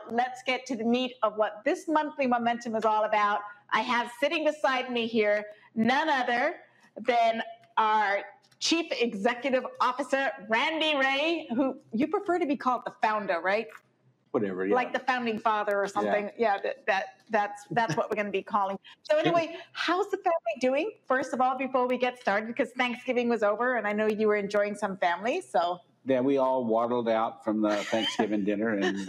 let's get to the meat of what this monthly momentum is all about. I have sitting beside me here none other than our Chief Executive Officer, Randy Ray, who you prefer to be called the founder, right? Whatever, yeah. Like the founding father or something. Yeah, that's what we're going to be calling. So anyway, how's the family doing? First of all, before we get started, because Thanksgiving was over, and I know you were enjoying some family, so. Yeah, we all waddled out from the Thanksgiving dinner and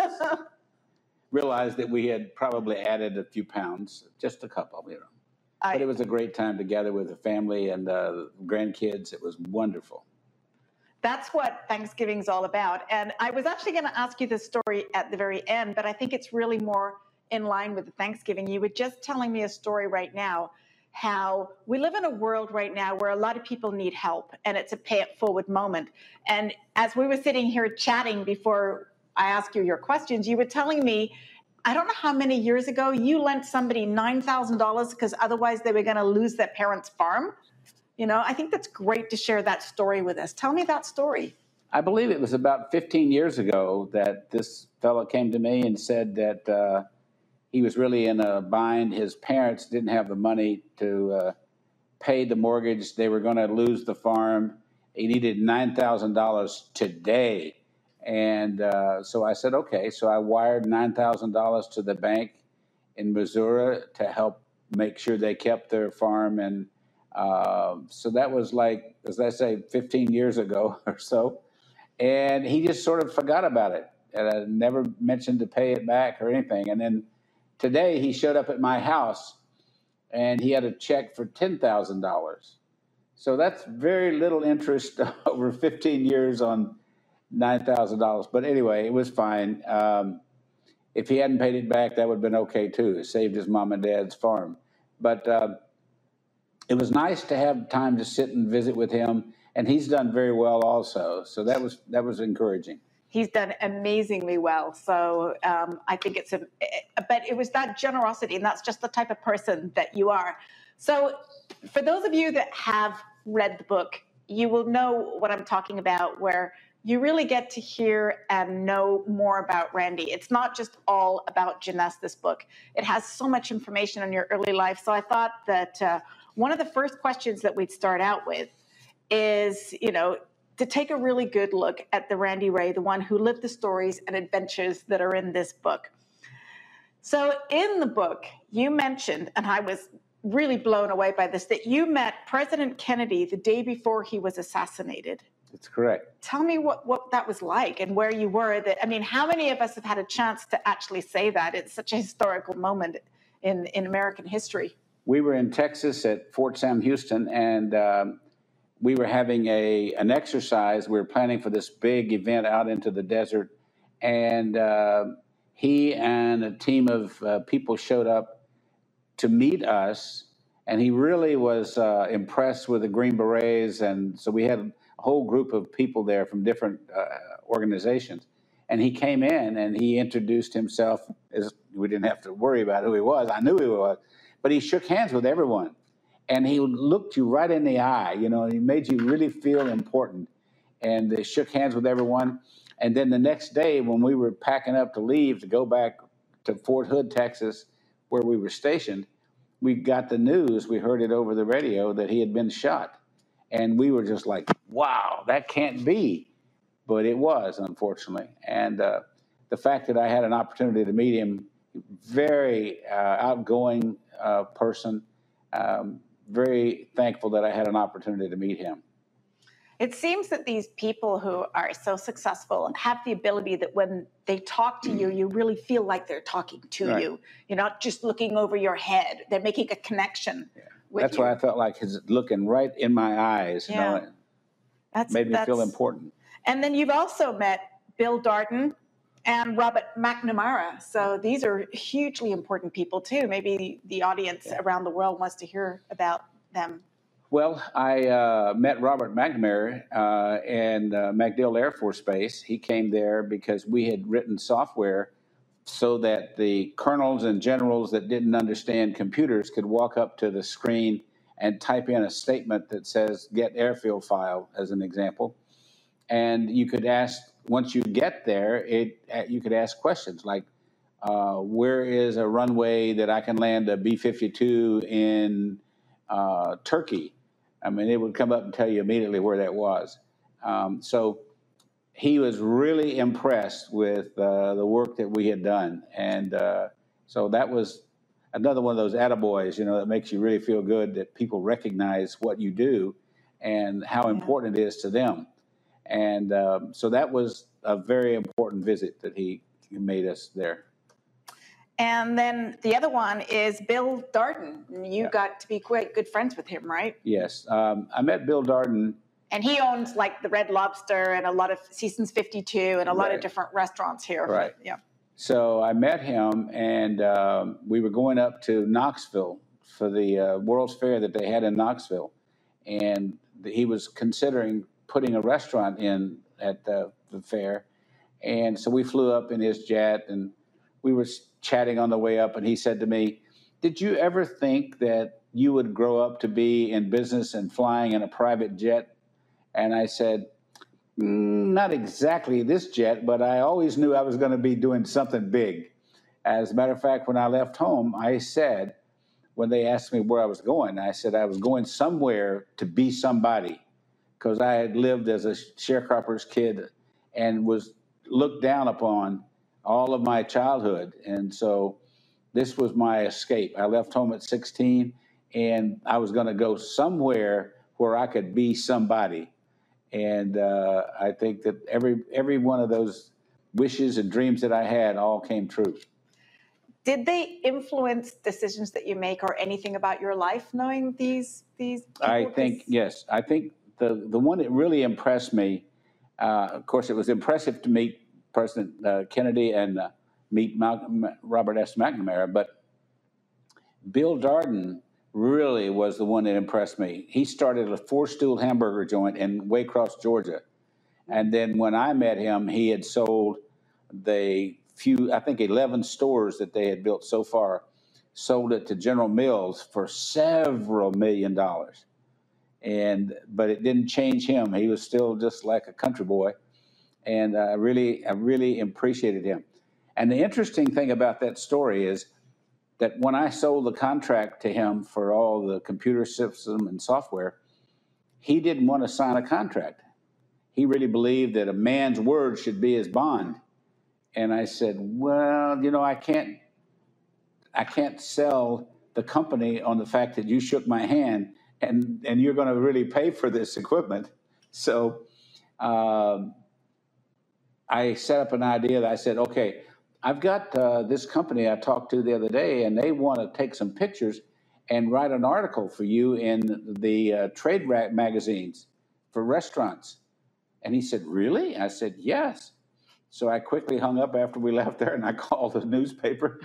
realized that we had probably added a few pounds, just a couple, you know. But it was a great time together with the family and grandkids. It was wonderful. That's what Thanksgiving's all about. And I was actually going to ask you this story at the very end, but I think it's really more in line with the Thanksgiving. You were just telling me a story right now, how we live in a world right now where a lot of people need help, and it's a pay it forward moment. And as we were sitting here chatting before I asked you your questions, you were telling me, I don't know how many years ago, you lent somebody $9,000 because otherwise they were going to lose their parents' farm. You know, I think that's great to share that story with us. Tell me that story. I believe it was about 15 years ago that this fellow came to me and said that he was really in a bind. His parents didn't have the money to pay the mortgage. They were going to lose the farm. He needed $9,000 today. And so I said, okay. So I wired $9,000 to the bank in Missouri to help make sure they kept their farm. And so that was like, as I say, 15 years ago or so. And he just sort of forgot about it. And I never mentioned to pay it back or anything. And then today he showed up at my house and he had a check for $10,000. So that's very little interest over 15 years on $9,000. But anyway, it was fine. If he hadn't paid it back, that would have been okay too. It saved his mom and dad's farm. But it was nice to have time to sit and visit with him, and he's done very well also. So that was encouraging. He's done amazingly well. So I think but it was that generosity, and that's just the type of person that you are. So for those of you that have read the book, you will know what I'm talking about, where you really get to hear and know more about Randy. It's not just all about Jeunesse, this book. It has so much information on your early life. So I thought that one of the first questions that we'd start out with is, you know, to take a really good look at the Randy Ray, the one who lived the stories and adventures that are in this book. So in the book, you mentioned, and I was really blown away by this, that you met President Kennedy the day before he was assassinated. That's correct. Tell me what that was like and where you were. I mean, how many of us have had a chance to actually say that? It's such a historical moment in American history. We were in Texas at Fort Sam Houston, and we were having an exercise. We were planning for this big event out into the desert, and he and a team of people showed up to meet us, and he really was impressed with the Green Berets, and so we had a whole group of people there from different organizations. And he came in and he introduced himself. We didn't have to worry about who he was. I knew who he was. But he shook hands with everyone. And he looked you right in the eye. You know, he made you really feel important. And they shook hands with everyone. And then the next day when we were packing up to leave to go back to Fort Hood, Texas, where we were stationed, we got the news. We heard it over the radio that he had been shot. And we were just like, wow, that can't be. But it was, unfortunately. And the fact that I had an opportunity to meet him, very outgoing person, very thankful that I had an opportunity to meet him. It seems that these people who are so successful have the ability that when they talk to you, you really feel like they're talking to you. You're not just looking over your head. They're making a connection. Yeah. That's why I felt like his looking right in my eyes. You know, made me feel important. And then you've also met Bill Darden and Robert McNamara. So these are hugely important people too. Maybe the audience around the world wants to hear about them. Well, I met Robert McNamara in MacDill Air Force Base. He came there because we had written software so that the colonels and generals that didn't understand computers could walk up to the screen and type in a statement that says, get airfield file, as an example. And you could ask, once you get there, you could ask questions like, where is a runway that I can land a B-52 in Turkey? I mean, it would come up and tell you immediately where that was. So he was really impressed with the work that we had done. And so that was another one of those attaboys, that makes you really feel good that people recognize what you do and how important it is to them. And so that was a very important visit that he made us there. And then the other one is Bill Darden. You got to be quite good friends with him, right? Yes. I met Bill Darden. And he owns like the Red Lobster and a lot of Seasons 52 and a lot of different restaurants here. Right. Yeah. So I met him, and we were going up to Knoxville for the World's Fair that they had in Knoxville. And he was considering putting a restaurant in at the fair. And so we flew up in his jet, and we were chatting on the way up, and he said to me, "Did you ever think that you would grow up to be in business and flying in a private jet?" And I said, "Not exactly this jet, but I always knew I was going to be doing something big." As a matter of fact, when I left home, I said, when they asked me where I was going, I said I was going somewhere to be somebody, because I had lived as a sharecropper's kid and was looked down upon all of my childhood. And so this was my escape. I left home at 16, and I was going to go somewhere where I could be somebody. And I think that every one of those wishes and dreams that I had all came true. Did they influence decisions that you make or anything about your life, knowing these people? I think, yes. I think the one that really impressed me, of course, it was impressive to meet President Kennedy and meet Robert S. McNamara, but Bill Darden really was the one that impressed me. He started a four-stool hamburger joint in Waycross, Georgia. And then when I met him, he had sold the I think 11 stores that they had built so far, sold it to General Mills for several $1 million. But it didn't change him. He was still just like a country boy. And I really appreciated him. And the interesting thing about that story is that when I sold the contract to him for all the computer system and software, he didn't want to sign a contract. He really believed that a man's word should be his bond. And I said, well, I can't sell the company on the fact that you shook my hand and you're going to really pay for this equipment. So I set up an idea that I said, okay, I've got this company I talked to the other day, and they want to take some pictures and write an article for you in the trade magazines for restaurants. And he said, really? I said, yes. So I quickly hung up after we left there, and I called the newspaper.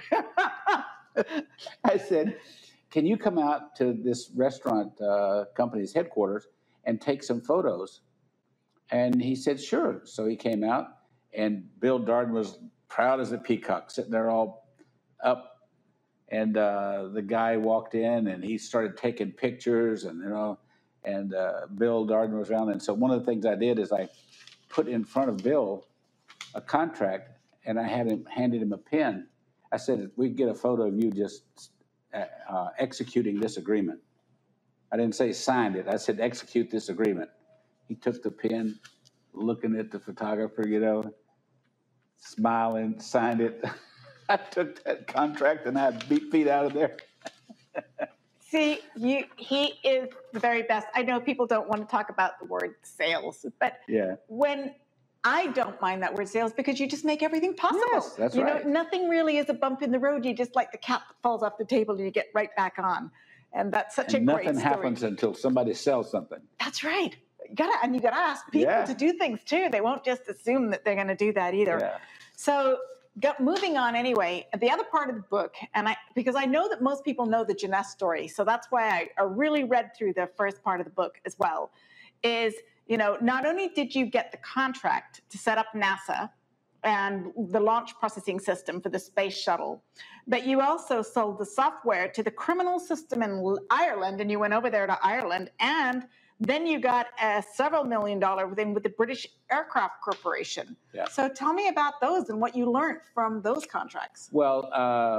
I said, can you come out to this restaurant company's headquarters and take some photos? And he said, sure. So he came out, and Bill Darden was proud as a peacock, sitting there all up. And the guy walked in, and he started taking pictures, and Bill Darden was around. And so one of the things I did is I put in front of Bill a contract, and I handed him a pen. I said, if we get a photo of you just executing this agreement. I didn't say signed it. I said, execute this agreement. He took the pen, looking at the photographer, smiling, signed it. I took that contract, and I beat feet out of there. See, he is the very best. I know people don't want to talk about the word sales, but when I don't mind that word sales, because you just make everything possible. Yes, that's right. Nothing really is a bump in the road. You just like the cap that falls off the table and you get right back on. And that's such a great story. Nothing happens until somebody sells something. That's right. You gotta ask people to do things too. They won't just assume that they're going to do that either. Yeah. So moving on anyway, the other part of the book, because I know that most people know the Jeunesse story, so that's why I really read through the first part of the book as well, is, not only did you get the contract to set up NASA and the launch processing system for the space shuttle, but you also sold the software to the criminal system in Ireland, and you went over there to Ireland, and Then you got a several $1 million thing with the British Aircraft Corporation. Yeah. So tell me about those and what you learned from those contracts. Well,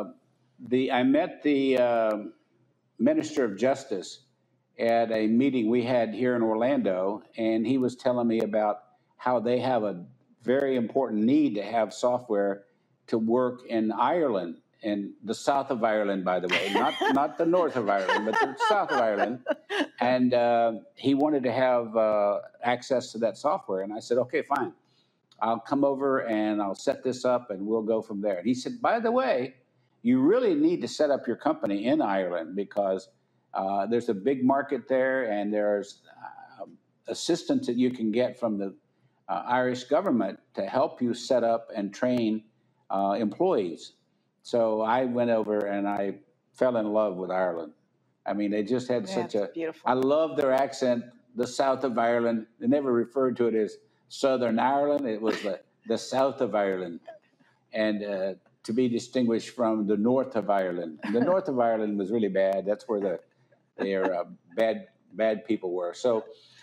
I met the Minister of Justice at a meeting we had here in Orlando, and he was telling me about how they have a very important need to have software to work in Ireland, in the south of Ireland, by the way, not the north of Ireland, but the south of Ireland. And he wanted to have access to that software. And I said, okay, fine. I'll come over and I'll set this up and we'll go from there. And he said, by the way, you really need to set up your company in Ireland because there's a big market there and there's assistance that you can get from the Irish government to help you set up and train employees. So I went over and I fell in love with Ireland. I mean, they just had such a beautiful. I love their accent, the south of Ireland. They never referred to it as Southern Ireland. It was the south of Ireland. And to be distinguished from the north of Ireland. And the north of Ireland was really bad. That's where their bad people were. So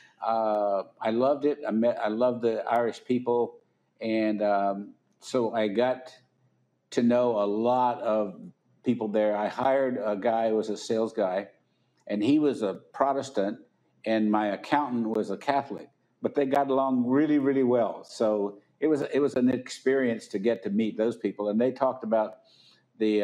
I loved it. I loved the Irish people. And so I got to know a lot of people there. I hired a guy who was a sales guy, and he was a Protestant, and my accountant was a Catholic. But they got along really, really well. So it was an experience to get to meet those people. And they talked about the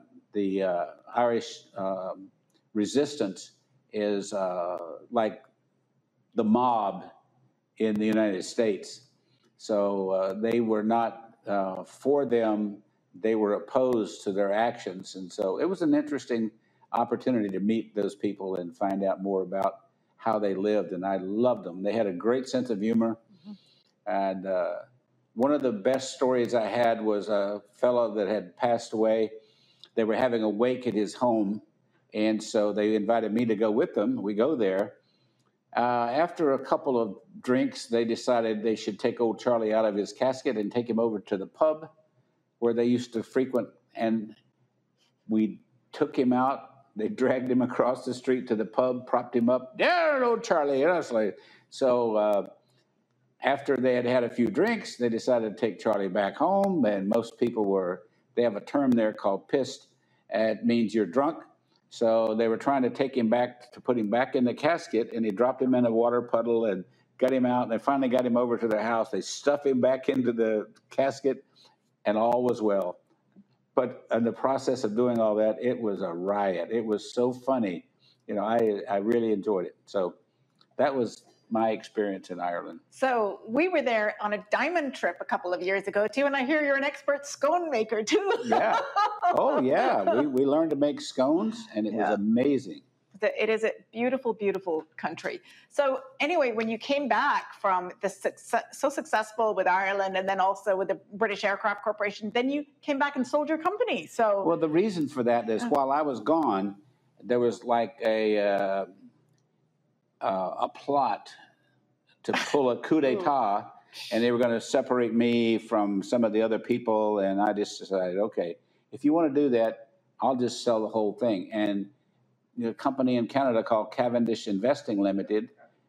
Irish resistance is like the mob in the United States. So they were not for them. They were opposed to their actions. And so it was an interesting opportunity to meet those people and find out more about how they lived. And I loved them. They had a great sense of humor. And one of the best stories I had was a fellow that had passed away. They were having a wake at his home. And so they invited me to go with them. We go there. After a couple of drinks, they decided they should take old Charlie out of his casket and take him over to the pub where they used to frequent. And we took him out. They dragged him across the street to the pub, propped him up. There, old Charlie. And I was like, so after they had had a few drinks, they decided to take Charlie back home. And most people they have a term there called pissed. It means you're drunk. So they were trying to take him back to put him back in the casket, and they dropped him in a water puddle and got him out. And they finally got him over to their house. They stuffed him back into the casket, and all was well. But in the process of doing all that, it was a riot. It was so funny. You know, I really enjoyed it. So that was my experience in Ireland. So we were there on a diamond trip a couple of years ago too, and I hear you're an expert scone maker too. Yeah. Oh yeah. We learned to make scones, and it was amazing. It is a beautiful, beautiful country. So anyway, when you came back from so successful with Ireland and then also with the British Aircraft Corporation, then you came back and sold your company. So well, the reason for that is while I was gone, there was like a plot to pull a coup d'etat, and they were going to separate me from some of the other people. And I just decided, okay, if you want to do that, I'll just sell the whole thing. And a company in Canada called Cavendish Investing Limited,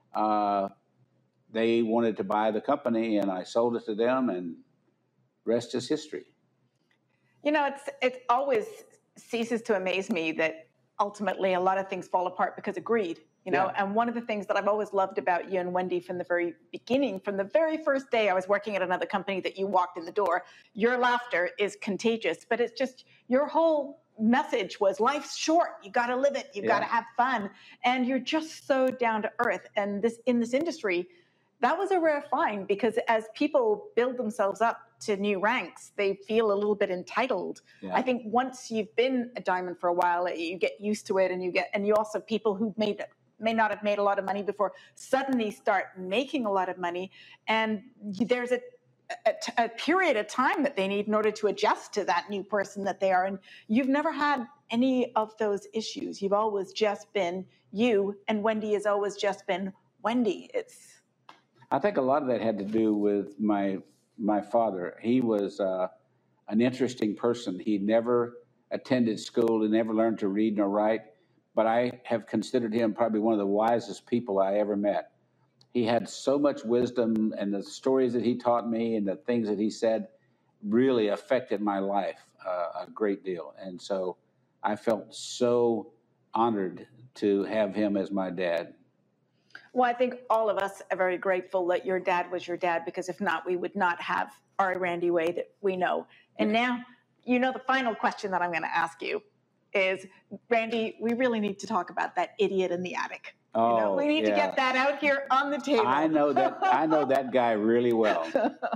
they wanted to buy the company, and I sold it to them, and rest is history. You know, it always ceases to amaze me that ultimately a lot of things fall apart because of greed. You know, and one of the things that I've always loved about you and Wendy from the very beginning, from the very first day I was working at another company that you walked in the door, your laughter is contagious, but it's just your whole message was life's short. You got to live it. You got to have fun. And you're just so down to earth. And in this industry, that was a rare find because as people build themselves up to new ranks, they feel a little bit entitled. Yeah. I think once you've been a diamond for a while, you get used to it, and you also people who may not have made a lot of money before suddenly start making a lot of money, and there's a period of time that they need in order to adjust to that new person that they are. And you've never had any of those issues. You've always just been you, and Wendy has always just been Wendy. I think a lot of that had to do with my father. He was an interesting person. He never attended school. He never learned to read nor write. but I have considered him probably one of the wisest people I ever met. He had so much wisdom, and the stories that he taught me and the things that he said really affected my life a great deal. And so I felt so honored to have him as my dad. Well, I think all of us are very grateful that your dad was your dad, because if not, we would not have our Randy Way that we know. And now, the final question that I'm going to ask you is, Randy, we really need to talk about that idiot in the attic. Oh, we need to get that out here on the table. I know that guy really well.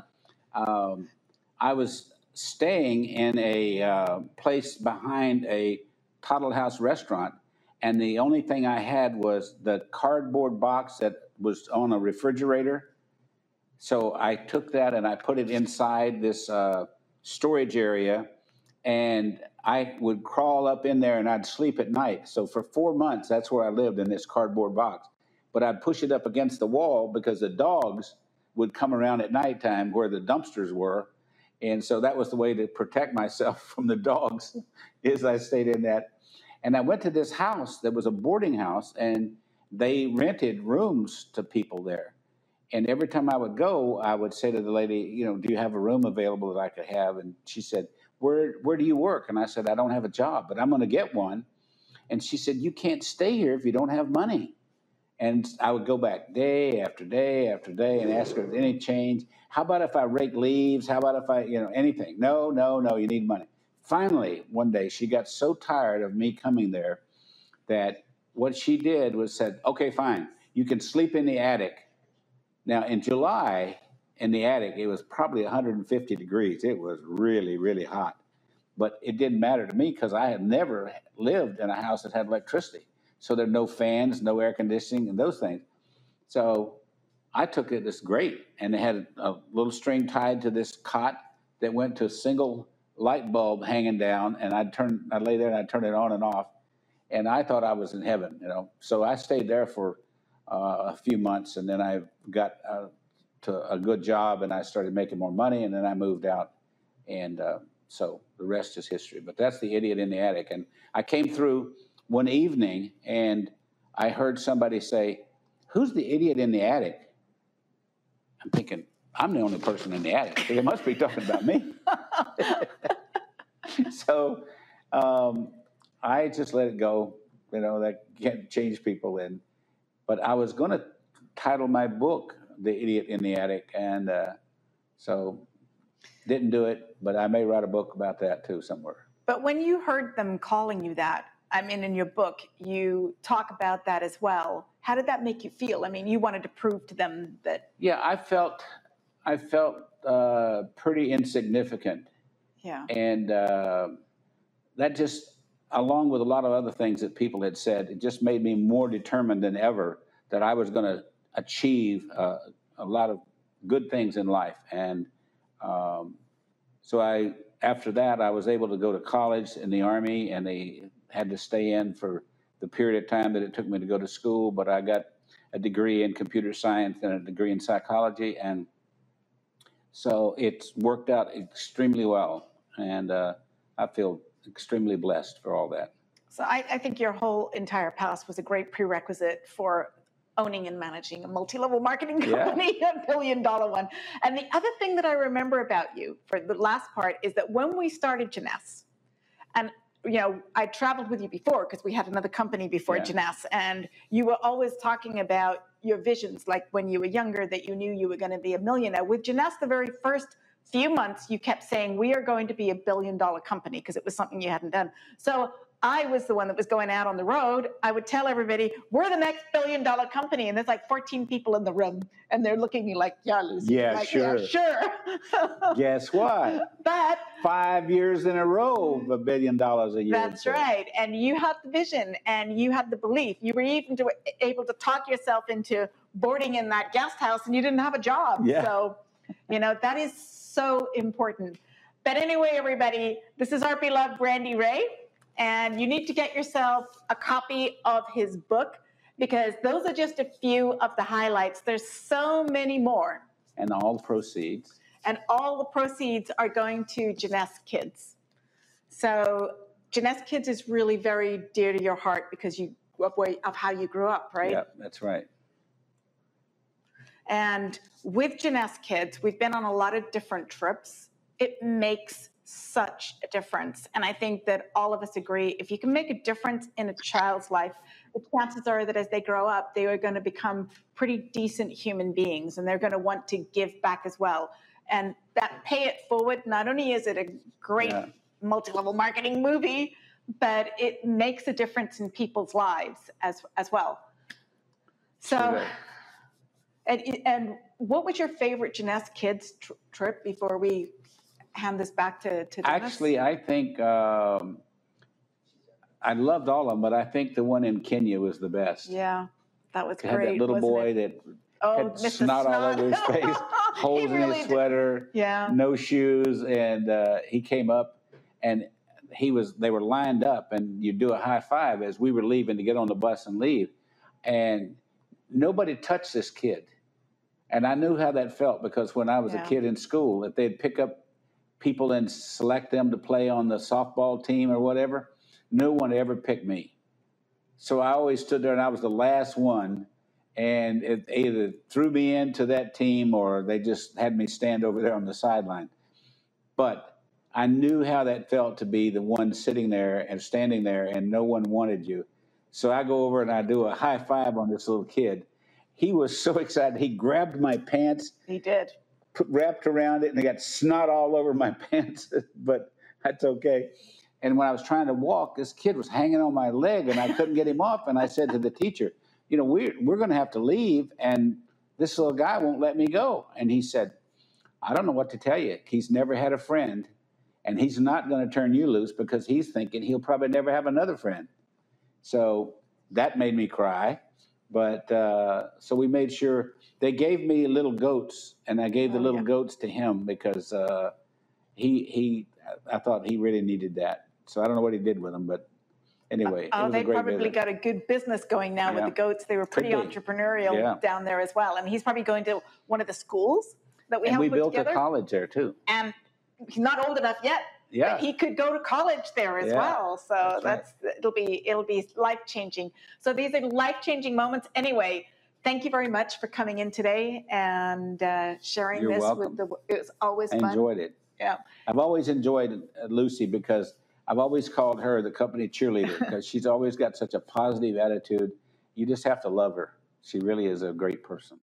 I was staying in a place behind a Toddle House restaurant, and the only thing I had was the cardboard box that was on a refrigerator. So I took that and I put it inside this storage area, and I would crawl up in there and I'd sleep at night. So for 4 months, that's where I lived, in this cardboard box. But I'd push it up against the wall because the dogs would come around at nighttime where the dumpsters were. And so that was the way to protect myself from the dogs, is I stayed in that. And I went to this house that was a boarding house, and they rented rooms to people there. And every time I would go, I would say to the lady, do you have a room available that I could have? And she said, where do you work? And I said, I don't have a job, but I'm going to get one. And she said, you can't stay here if you don't have money. And I would go back day after day after day and ask her if any change. How about if I rake leaves? How about if I, anything? No, you need money. Finally, one day, she got so tired of me coming there that what she did was said, okay, fine, you can sleep in the attic. Now, in July, in the attic, it was probably 150 degrees. It was really, really hot. But it didn't matter to me because I had never lived in a house that had electricity. So there are no fans, no air conditioning, and those things. So I took it as great. And they had a little string tied to this cot that went to a single light bulb hanging down. And I'd lay there and I'd turn it on and off. And I thought I was in heaven, So I stayed there for a few months, and then I got to a good job, and I started making more money, and then I moved out. And so the rest is history. But that's the idiot in the attic. And I came through one evening, and I heard somebody say, who's the idiot in the attic? I'm thinking, I'm the only person in the attic. They must be talking about me. So I just let it go. That can't change people. But I was going to title my book The Idiot in the Attic, and so didn't do it, but I may write a book about that too somewhere. But when you heard them calling you that, in your book, you talk about that as well. How did that make you feel? You wanted to prove to them that... Yeah, I felt pretty insignificant. Yeah. And that just, along with a lot of other things that people had said, it just made me more determined than ever that I was going to achieve a lot of good things in life. And so after that, I was able to go to college in the Army, and they had to stay in for the period of time that it took me to go to school. But I got a degree in computer science and a degree in psychology. And so it's worked out extremely well. And I feel extremely blessed for all that. So I think your whole entire past was a great prerequisite for owning and managing a multi-level marketing company, a $1 billion one. And the other thing that I remember about you for the last part is that when we started Jeunesse, and I traveled with you before because we had another company before Jeunesse, and you were always talking about your visions, like when you were younger, that you knew you were going to be a millionaire. With Jeunesse, the very first few months, you kept saying, we are going to be $1 billion company, because it was something you hadn't done. So I was the one that was going out on the road. I would tell everybody, we're the next $1 billion company. And there's like 14 people in the room, and they're looking at me like, yeah, Lucy. Yeah, like, sure. Yeah, sure. Guess what? But 5 years in a row, $1 billion a year. That's right. And you had the vision, and you had the belief. You were even able to talk yourself into boarding in that guest house, and you didn't have a job. Yeah. So, that is so important. But anyway, everybody, this is our beloved Randy Ray. And you need to get yourself a copy of his book, because those are just a few of the highlights. There's so many more. And all the proceeds. And all the proceeds are going to Jeunesse Kids. So Jeunesse Kids is really very dear to your heart because of how you grew up, right? Yeah, that's right. And with Jeunesse Kids, we've been on a lot of different trips. It makes such a difference. And I think that all of us agree, if you can make a difference in a child's life, the chances are that as they grow up, they are going to become pretty decent human beings, and they're going to want to give back as well. And that Pay It Forward, not only is it a great multi-level marketing movie, but it makes a difference in people's lives as well. So, and what was your favorite Jeunesse Kids trip before we hand this back to Dennis? Actually, I think I loved all of them, but I think the one in Kenya was the best. Yeah, that was great. Had that little boy that had snot all over his face, holes in his sweater, no shoes, and he came up and they were lined up, and you do a high five as we were leaving to get on the bus and leave, and nobody touched this kid. And I knew how that felt because when I was a kid in school, if they'd pick up people and select them to play on the softball team or whatever, no one ever picked me. So I always stood there and I was the last one, and it either threw me into that team or they just had me stand over there on the sideline. But I knew how that felt to be the one sitting there and standing there and no one wanted you. So I go over and I do a high five on this little kid. He was so excited. He grabbed my pants. He did. Wrapped around it, and it got snot all over my pants, but that's okay. And when I was trying to walk, this kid was hanging on my leg, and I couldn't get him off. And I said to the teacher, you know, we're going to have to leave, and this little guy won't let me go. And he said, I don't know what to tell you. He's never had a friend, and he's not going to turn you loose because he's thinking he'll probably never have another friend. So that made me cry. But so we made sure they gave me little goats, and I gave the little goats to him because I thought he really needed that. So I don't know what he did with them, but anyway, it was they a great probably visit. got a good business going now with the goats. They were pretty entrepreneurial down there as well. And he's probably going to one of the schools that we have put together. And we built a college there too. And he's not old enough yet. Yeah, but he could go to college there as well. So it'll be life-changing. So these are life-changing moments. Anyway, thank you very much for coming in today and sharing You're this welcome. it was always fun. I enjoyed it. Yeah. I've always enjoyed Lucy because I've always called her the company cheerleader because she's always got such a positive attitude. You just have to love her. She really is a great person.